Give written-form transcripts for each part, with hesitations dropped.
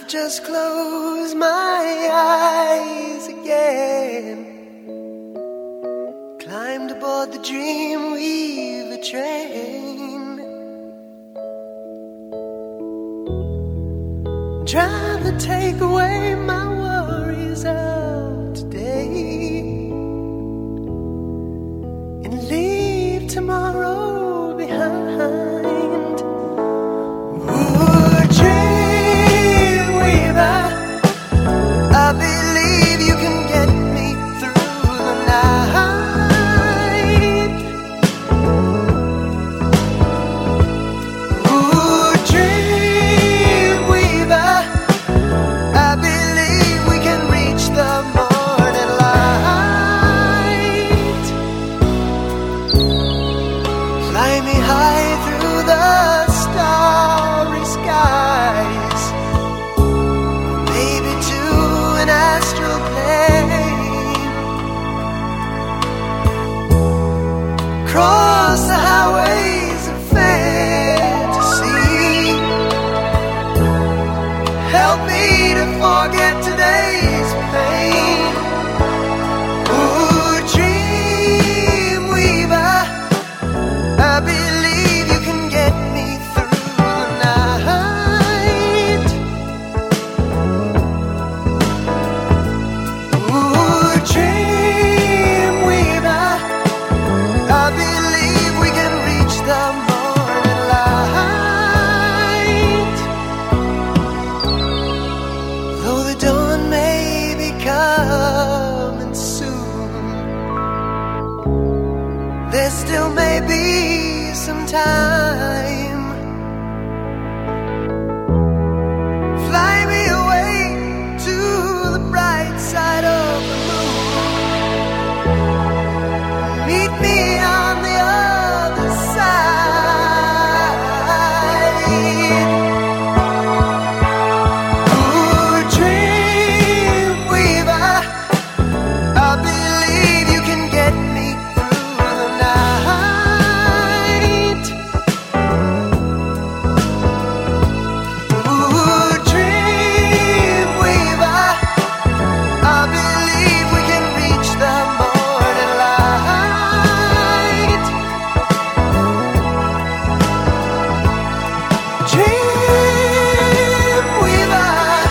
Just close my eyes again. Climbed aboard the Dreamweaver train. Driver, take away my worries of today and leave tomorrow behind. Ooh, Dreamweaver, I believe you can get me through the night. Ooh, Dreamweaver, I believe we can reach the morning light. Fly me high through the starry skies, maybe to an astral plane. Cross the highways of fantasy. Help me to forget today's pain. Ooh, Dreamweaver, I believe you can get me through the night. Ooh, Dreamweaver, I believe we can reach the morning light. Though the dawn may be coming soon, there still may be some time. Fly me away to the bright side of the moon. Meet me on the other side. Ooh, Dreamweaver, I believe you can get me through the night. Ooh, Dreamweaver, I believe we can reach the morning light. Dreamweaver,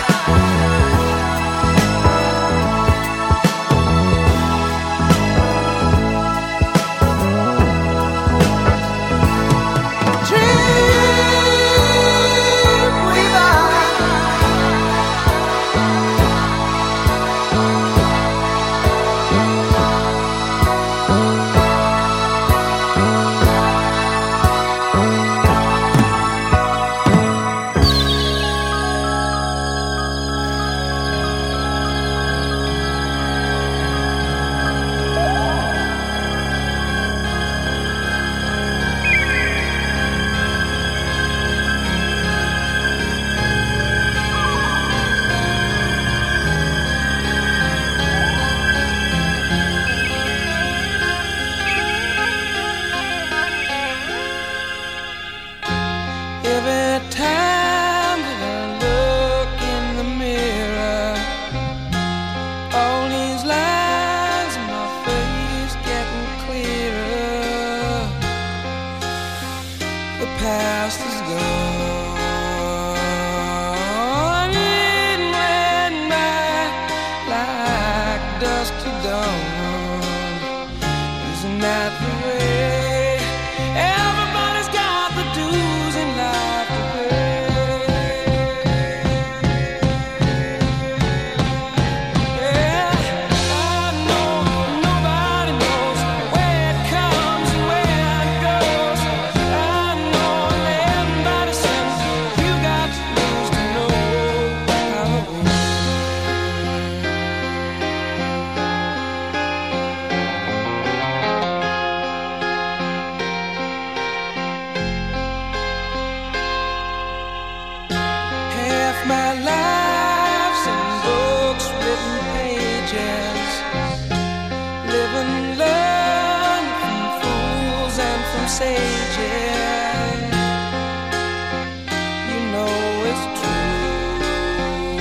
every time that I look in the mirror, all these lines in my face getting clearer. The past is gone, it went by like dust to dawn. Isn't that the way? Everybody's got the dues in life to pay. Yeah, I know nobody knows where it comes and where it goes. I know everybody says you got to lose to know how it goes. My life's in books, written pages. Live and learn from fools and from sages. You know it's true.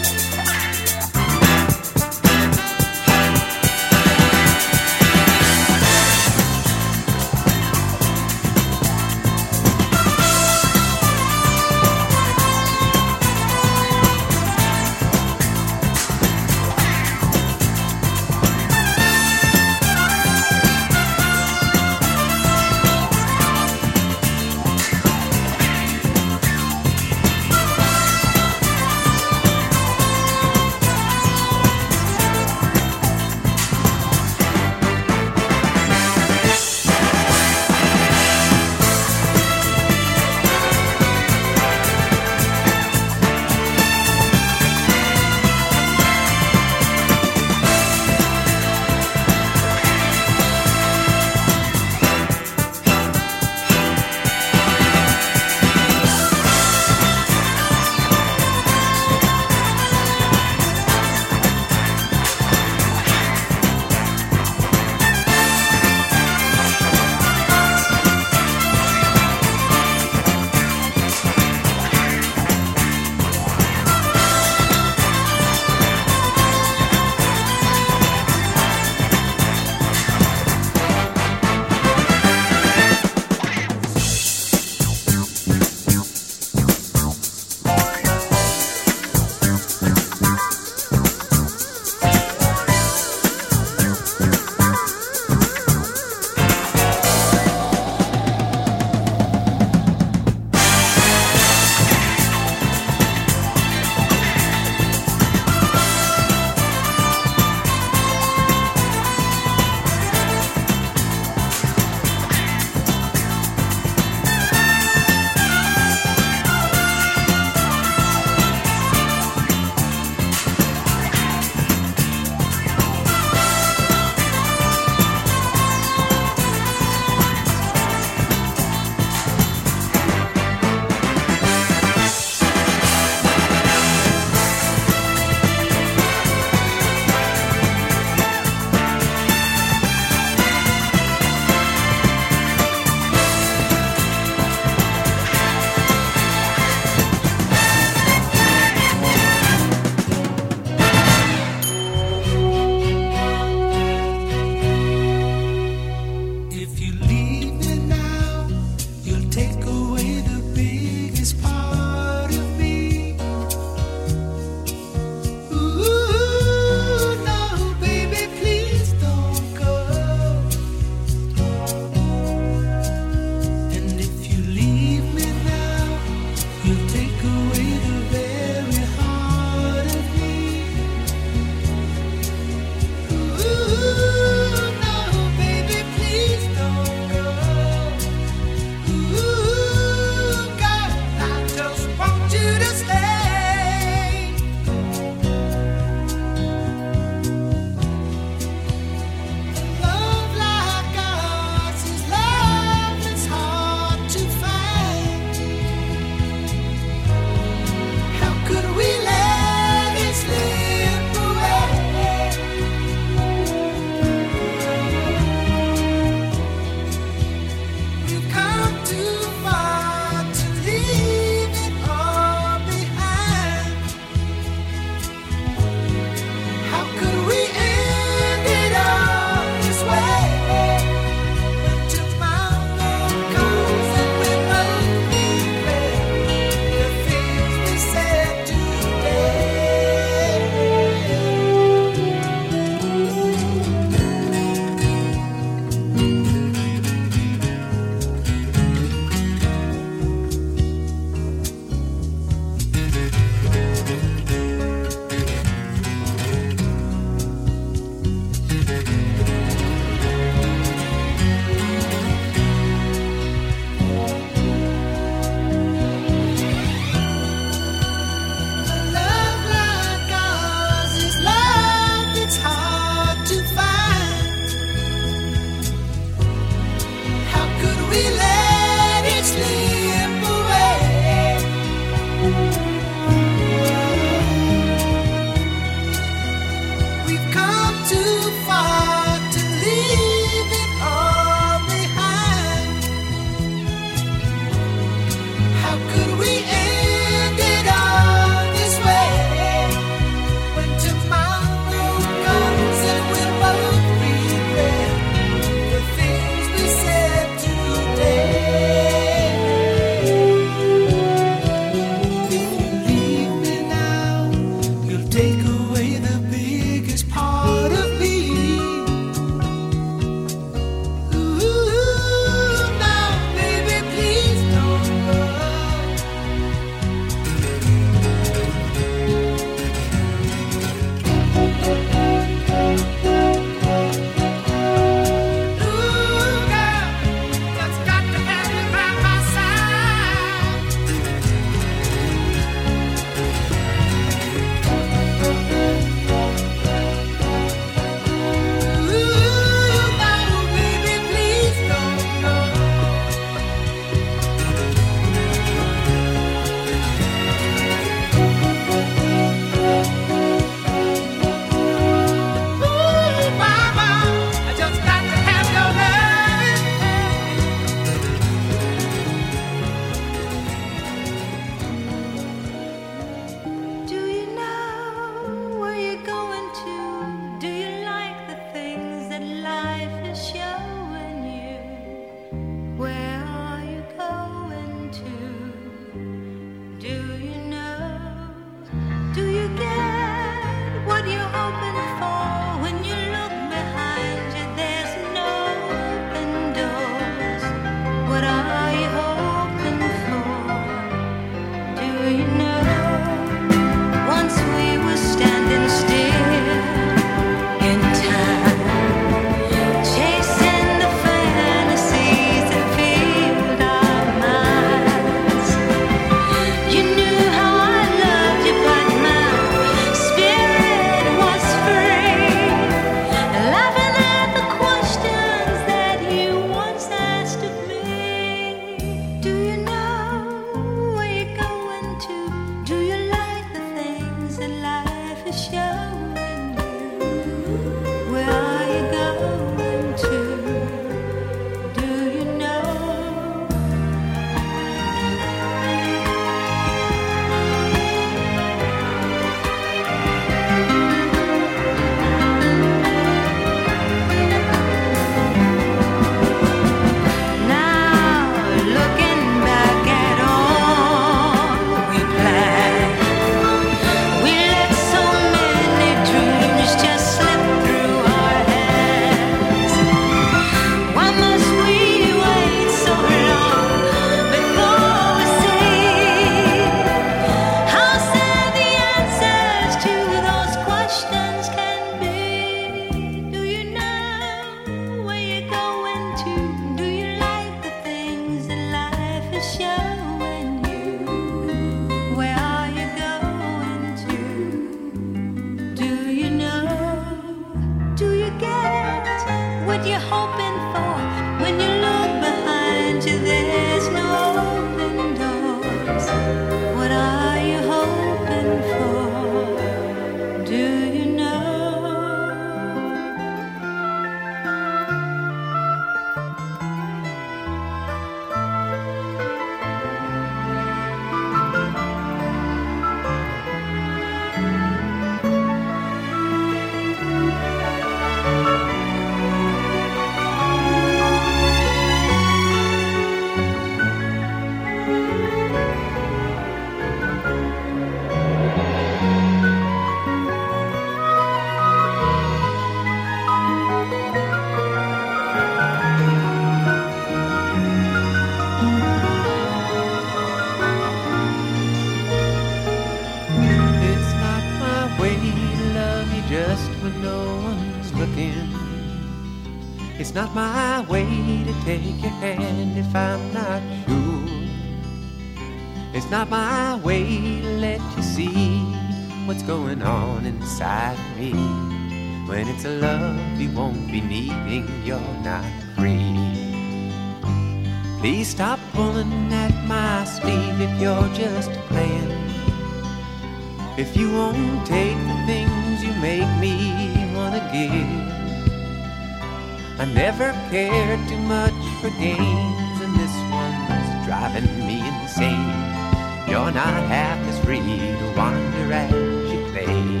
It's not my way to take your hand if I'm not sure. It's not my way to let you see what's going on inside me. When it's a love you won't be needing, you're not free. Please stop pulling at my sleeve if you're just playing. If you won't take the things you make me wanna give. I never cared too much for games, and this one's driving me insane. You're not half as free to wander as you play.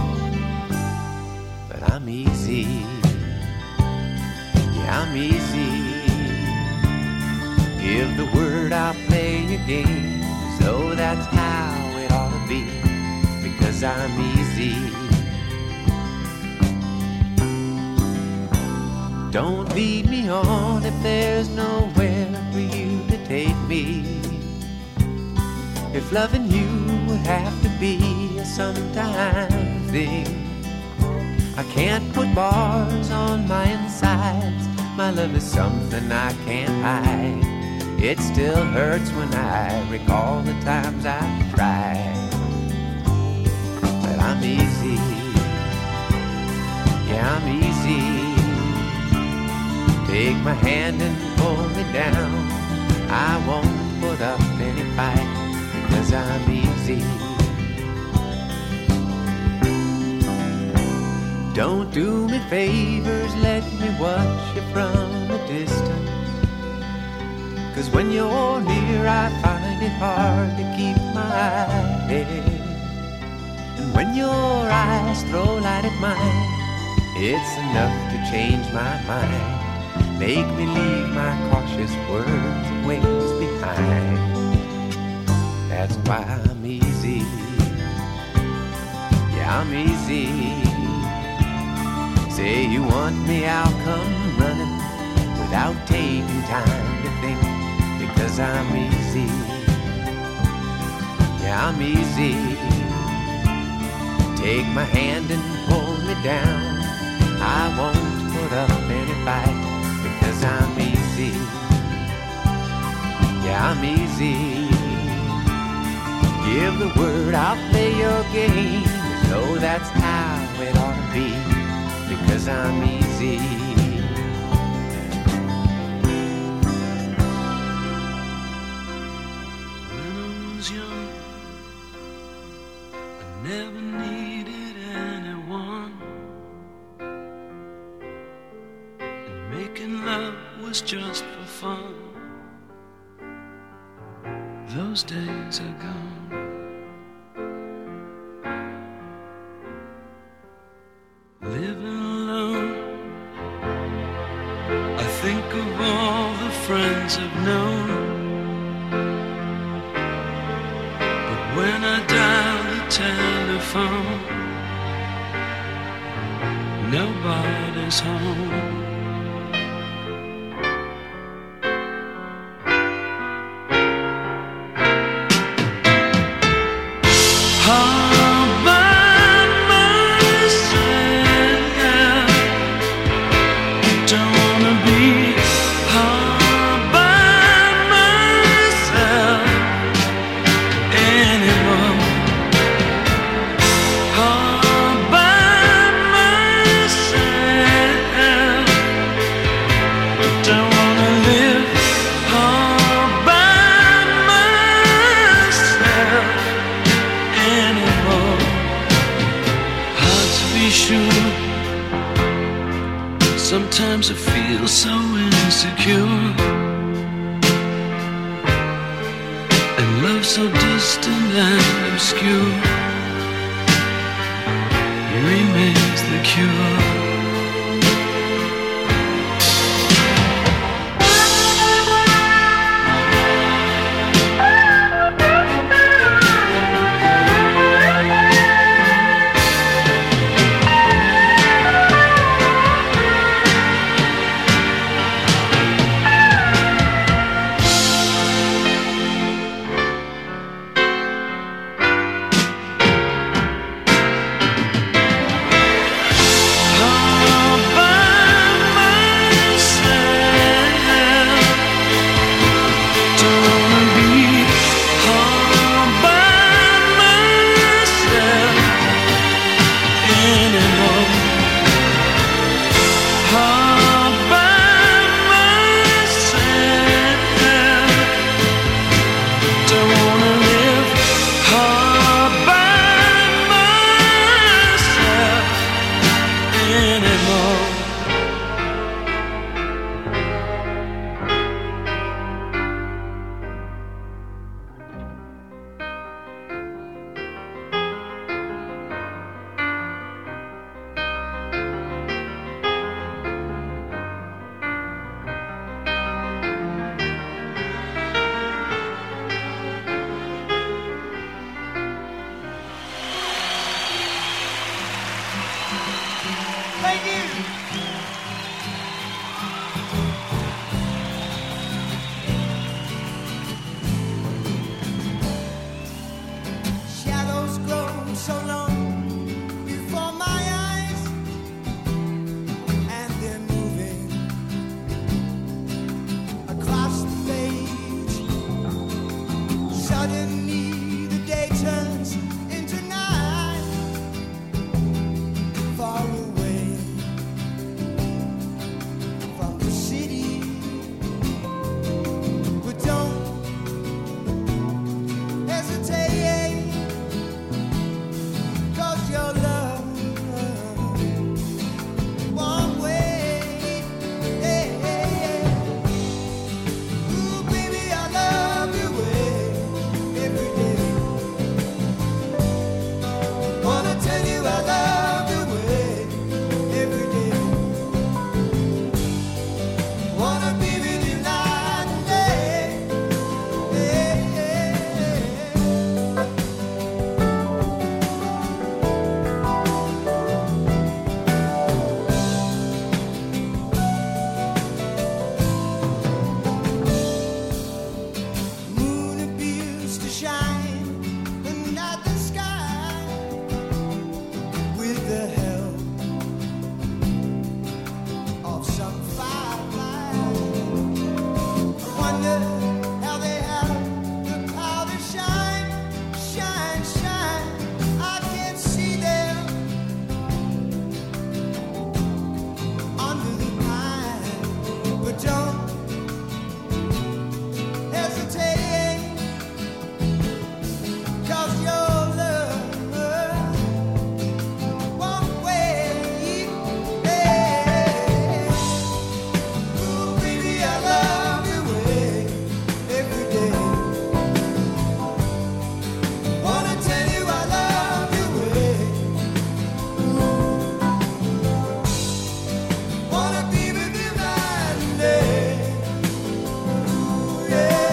But I'm easy, yeah, I'm easy. Give the word, I'll play your game as though that's how it ought to be, because I'm easy. Don't lead me on if there's nowhere for you to take me. If loving you would have to be a sometime thing, I can't put bars on my insides. My love is something I can't hide. It still hurts when I recall the times I've tried. But I'm easy, yeah, I'm easy. Take my hand and pull me down. I won't put up any fight, because I'm easy. Don't do me favors, let me watch you from a distance. 'Cause when you're near I find it hard to keep my head. And when your eyes throw light at mine, it's enough to change my mind. Make me leave my cautious words and ways behind. That's why I'm easy. Yeah, I'm easy. Say you want me, I'll come running without taking time to think, because I'm easy. Yeah, I'm easy. Take my hand and pull me down. I won't put up any fight, because I'm easy. Yeah, I'm easy. Give the word, I'll play your game as though that's how it ought to be, because I'm easy. When I was young, I never needed anyone. Making love was just for fun. Those days are gone. Living alone, I think of all the friends I've known. But when I dial the telephone, nobody's home. Sometimes I feel so insecure, and love so distant and obscure remains the cure. Oh Suddenly the day turns into night, far away from the city. But don't hesitate, 'cause your love won't wait. Hey, hey, hey. Ooh, baby, I love you every day. Wanna tell you I love you every day. Wanna be with you night and day. Hey, hey, hey. Moon appears to shine at the sky with the help of some fireflies. I wonder how they have the power to shine, shine, shine. I can't see them under the pine, but don't hesitate, 'cause your love won't wait. Hey. Ooh, baby, I love you every day. Wanna tell you I love you wanna be with you night and day. Ooh, yeah.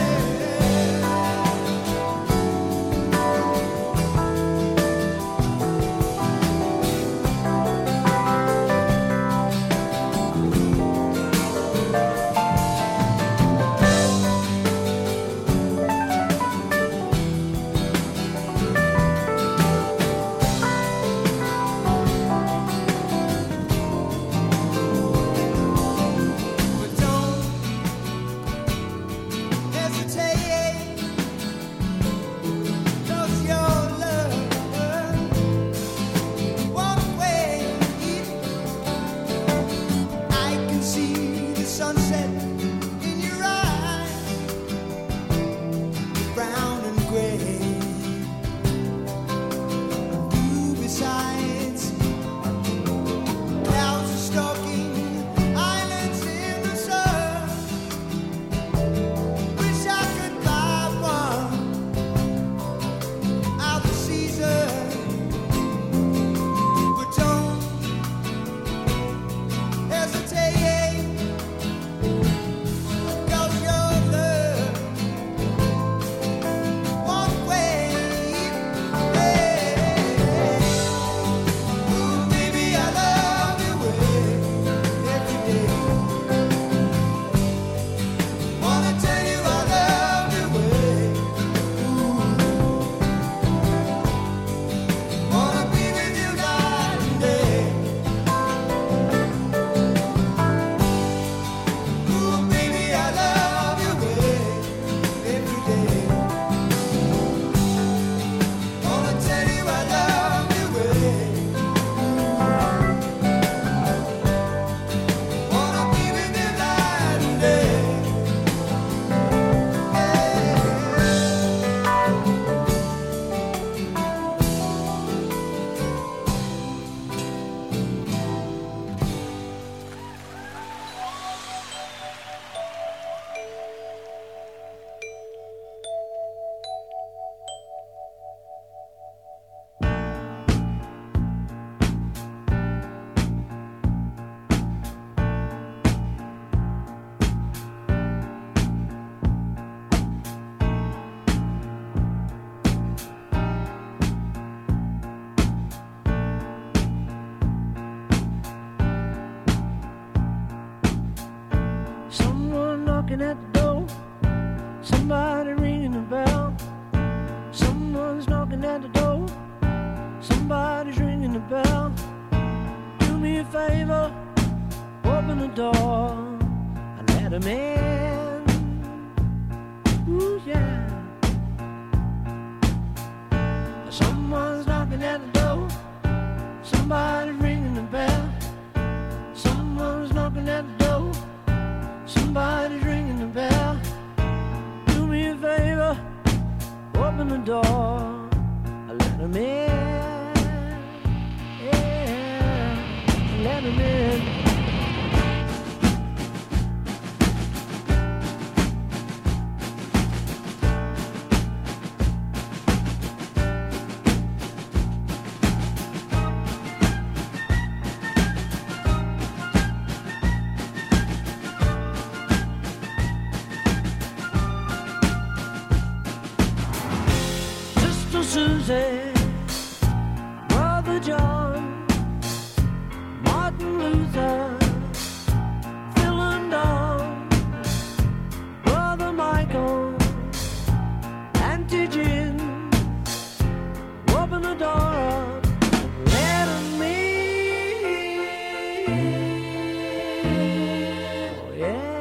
But don't hesitate, 'cause your love won't wait. I can see the sunset in your eyes, brown and gray. You besides, clouds are stalking islands in the sun. Wish I could buy one out of season, but don't hesitate, 'cause your love won't wait. Hey. Ooh, baby, I love you every day. Wanna tell you I love you wanna be with you night and day. Ooh, baby, I love you every day. Wanna tell you I love you wanna be with you night and day. Someone knocking at the door, somebody ringing the bell. Someone's knocking at the door, somebody's ringing the bell. Do me a favor, open the door and let him in. Ooh, yeah. door. Let him in. Yeah, let him in. Susie, Brother John, Martin Luther, Phil and Don, Brother Michael, Auntie Jim, open the door up, let 'em in. Oh, yeah.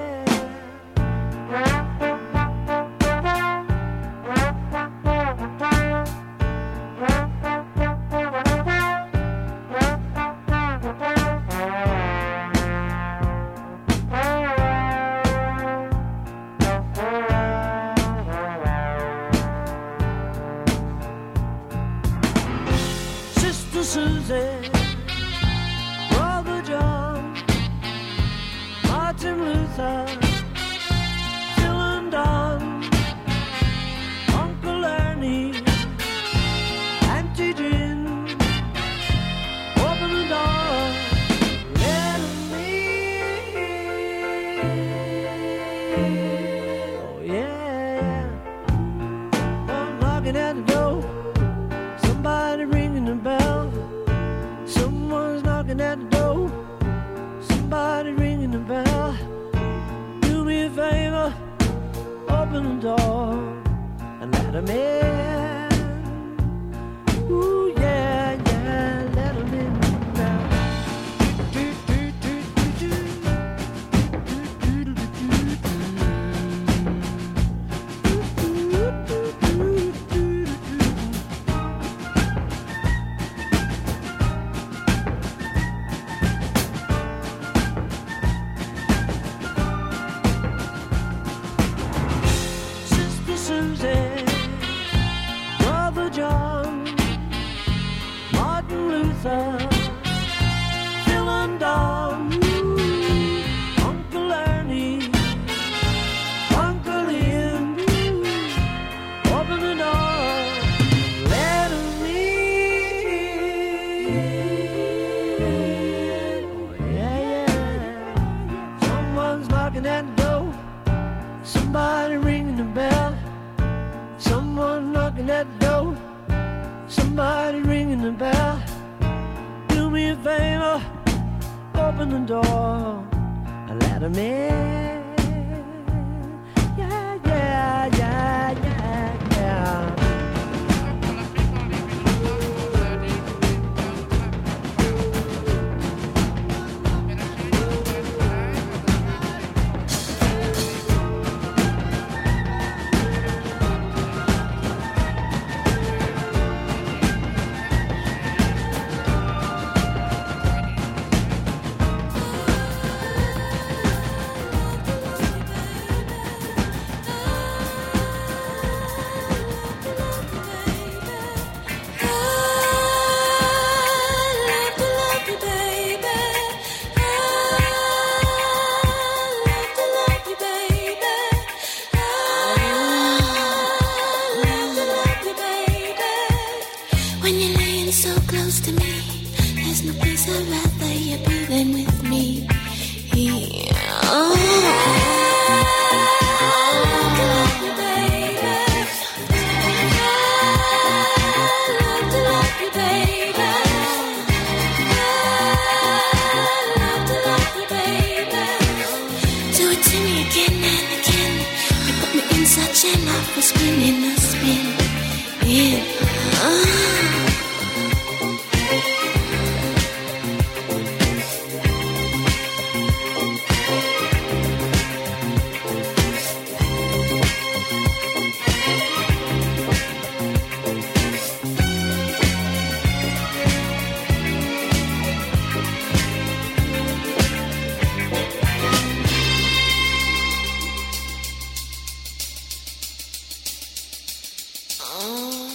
Susie, Brother John, Martin Luther, Phil and Don, Uncle Ernie, Auntie Jim, open the door, let 'em in. Oh yeah, I'm knocking at the door, somebody ringing the bell. Someone's knocking at the door, somebody ringing the bell. Do me a favor, open the door and let 'em in. Ooh yeah, yeah, let 'em in now. Susie, Brother John, Martin Luther, Phil and Don, Uncle Ernie, Uncle Ian, open the door, let 'em in. Yeah, yeah. Someone's knocking at the door, somebody ringing the bell. Someone knocking at the door, somebody ringing the bell. Do me a favor, open the door and let 'em in. Yeah, yeah, yeah, yeah, yeah. Spinning a spin in. Oh.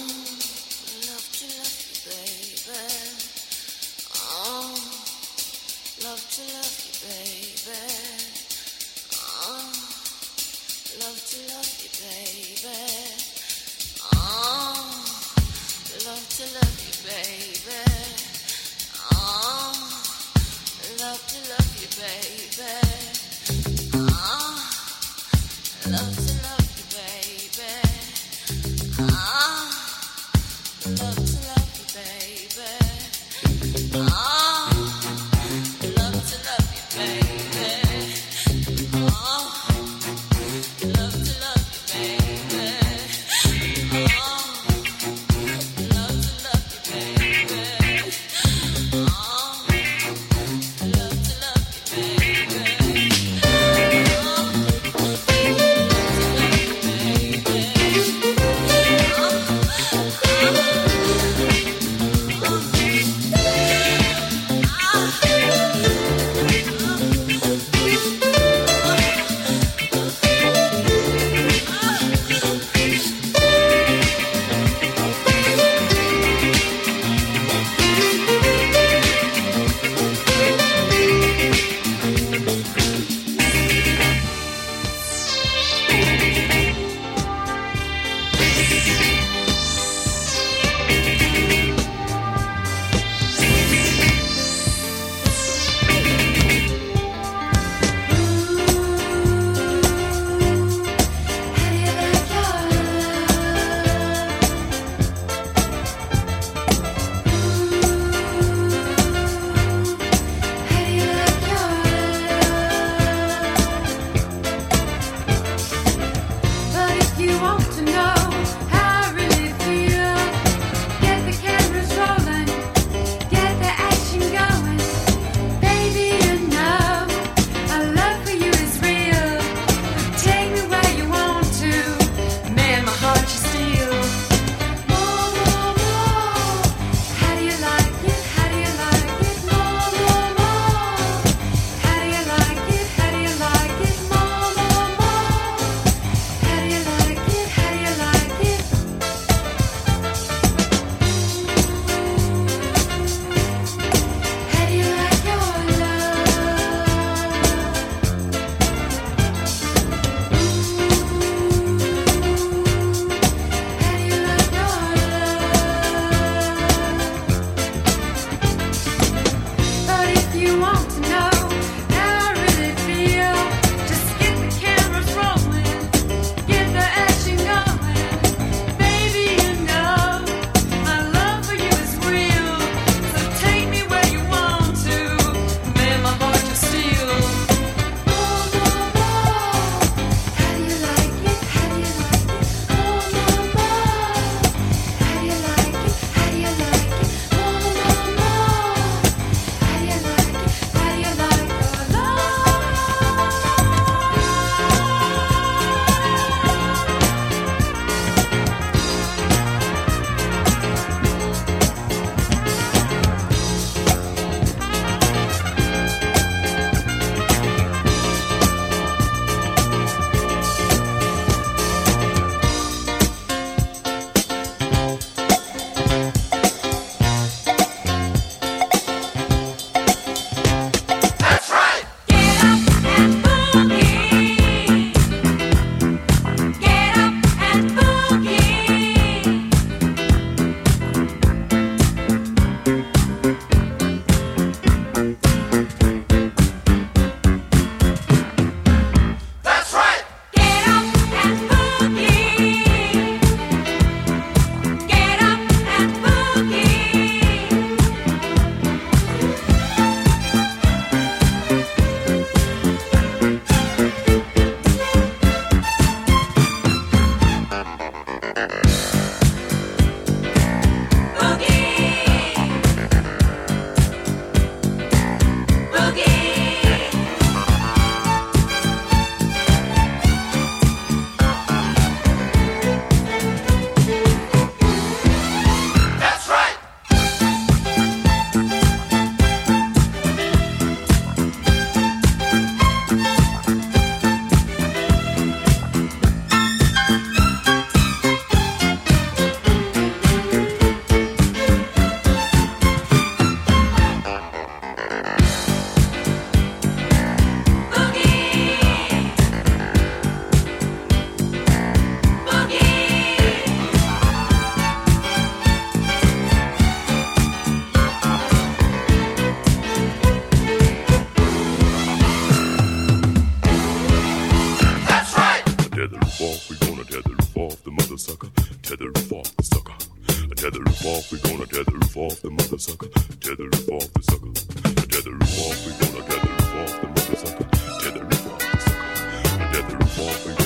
Baby off the mother sucker. Tear the roof off the sucker. Tear the roof off, we gonna tear the roof off the mother sucker. Tear the roof off the sucker. Tear the roof off, we gonna tear the roof off the mother sucker. Tear the roof off the sucker. Tear the roof off, we